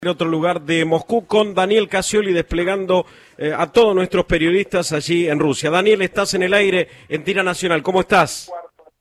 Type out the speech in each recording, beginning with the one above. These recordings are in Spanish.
En otro lugar de Moscú con Daniel Casioli desplegando a todos nuestros periodistas allí en Rusia. Daniel, estás en el aire en Tira Nacional. ¿Cómo estás?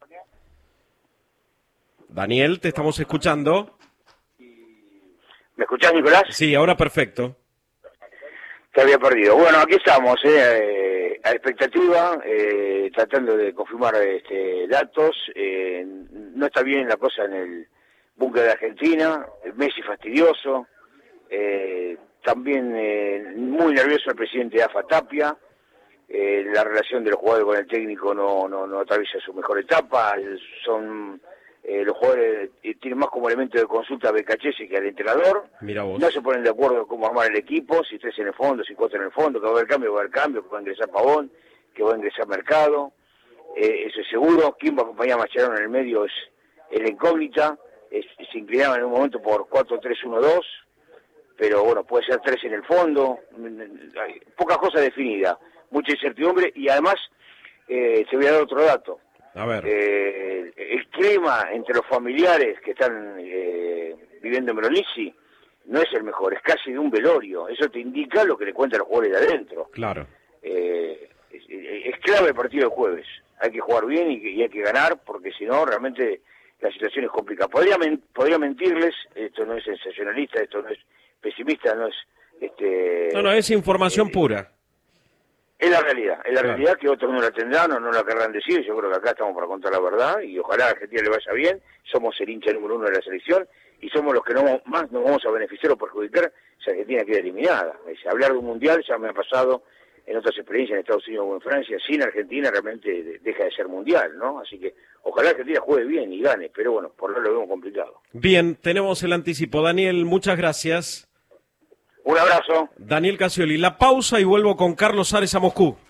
Daniel, te estamos escuchando. ¿Me escuchás, Nicolás? Sí, ahora perfecto. Te había perdido. Bueno, aquí estamos, a expectativa, tratando de confirmar datos. No está bien la cosa en el búnker de Argentina. Messi fastidioso. También muy nervioso el presidente de AFA Tapia. La relación de los jugadores con el técnico no atraviesa su mejor etapa. Los jugadores tienen más como elemento de consulta a Becachese que al entrenador. Mira vos. No se ponen de acuerdo cómo armar el equipo, si tres en el fondo, si cuatro en el fondo, que va a haber cambio, que va a ingresar Pavón, que va a ingresar Mercado. Eso es seguro. ¿Quién va a acompañar a Mascherano en el medio? Es la incógnita. Se inclinaban en un momento por 4-3-1-2, pero bueno, puede ser tres en el fondo. Hay pocas cosas definidas, mucha incertidumbre, y además te voy a dar otro dato. A ver. El clima entre los familiares que están viviendo en Brindisi no es el mejor, es casi de un velorio. Eso te indica lo que le cuentan los jugadores de adentro. Claro. Es clave el partido de jueves. Hay que jugar bien y hay que ganar, porque si no, realmente la situación es complicada. Podría mentirles, esto no es sensacionalista, esto no es pesimista, no es... No, es información pura. Es la realidad, Claro. realidad que otros no la tendrán o no la querrán decir. Yo creo que acá estamos para contar la verdad y ojalá a Argentina le vaya bien. Somos el hincha número uno de la selección y somos los que más nos vamos a beneficiar o perjudicar si Argentina queda eliminada. Hablar de un mundial ya me ha pasado en otras experiencias en Estados Unidos o en Francia. Sin Argentina realmente deja de ser mundial, ¿no? Así que ojalá Argentina juegue bien y gane, pero bueno, por ahora lo vemos complicado. Bien, tenemos el anticipo. Daniel, muchas gracias. Un abrazo. Daniel Casioli, la pausa y vuelvo con Carlos Ares a Moscú.